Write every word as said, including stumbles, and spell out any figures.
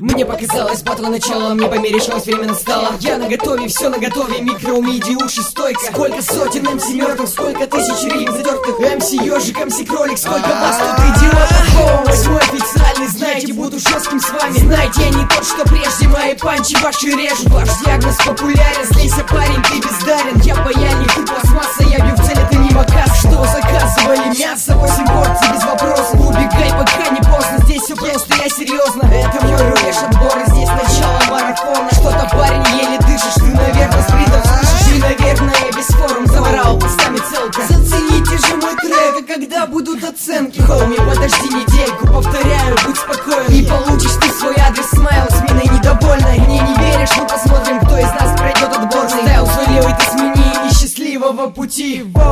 Мне показалось, батл начало, мне померещилось, время настало. Я наготове, все наготове, микро, миди, уши, стойка. Сколько сотен эм си мертвых, сколько тысяч рим задертых. эм си ежик, эм си кролик, сколько вас тут идиотов. О, восьмой официальный, знаете, буду жестким с вами. Знаете, я не тот, что прежде, мои панчи ваши режут. Ваш диагноз популярен, слейся, парень, ты бездарен. Я паяльник, ты пластмасса, я бью в цель, это не макас. Что заказывали? Мясо, восемь порций, без вопросов. Убегай, пока не поздно, здесь все просто, я серьезно. Это мой рулеш отбор, и здесь начало марафона. Что-то, парень, еле дышишь, ты, наверное, с бритом слышишь. И, наверное, без форм заворал постами целка. Зацените же мой трек, а когда будут оценки? Хоуми, подожди недельку, повторяю, будь спокоен. И получишь ты свой адрес, смайл с миной недовольной. Мне не веришь, ну посмотрим, кто из нас пройдет отборный. Стайл свой левый ты смени, и счастливого пути.